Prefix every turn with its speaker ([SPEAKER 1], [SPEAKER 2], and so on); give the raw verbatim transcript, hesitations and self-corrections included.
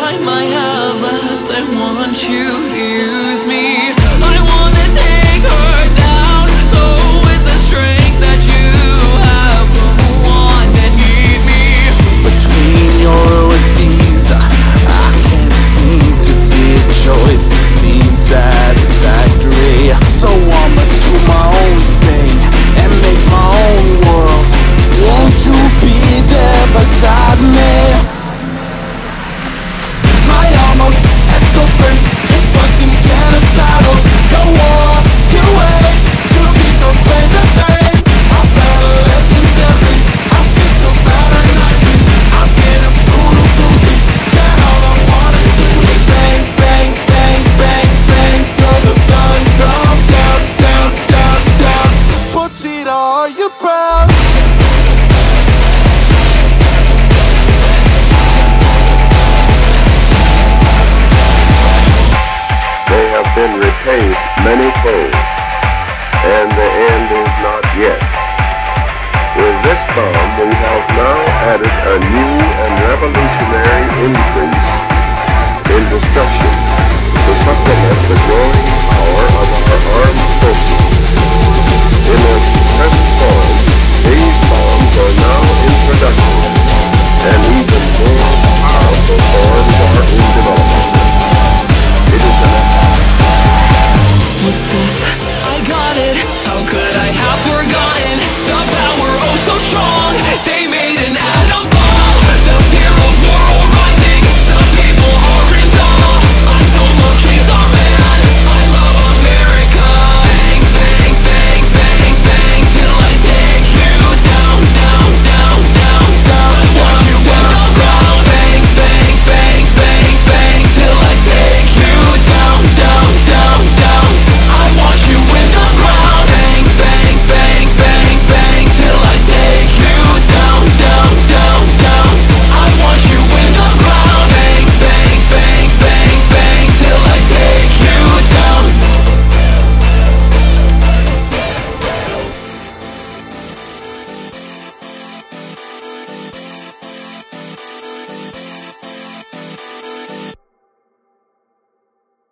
[SPEAKER 1] time I have left, I want you to use me. I wanna take her down, so with the strength that you have, go on and need me.
[SPEAKER 2] Between your O Ds, I can't seem to see a choice that seems satisfactory. So I'ma do my own thing and make my own world. Won't you be there beside me? My almost ex-girlfriend is fucking genocidal. You war, you hate, to be compared to pain. I'm better legendary, I think the better Nazi. I'm getting brutal bruises, that all I wanna do is bang, bang, bang, bang, bang, till the sun comes down, down, down, down. Pochita, are you proud?
[SPEAKER 3] They have been repaid many fold, and the end is not yet. With this bomb, we have now added a new and revolutionary increase in destruction to supplement the growing power of our armed forces. In their present form, these bombs are now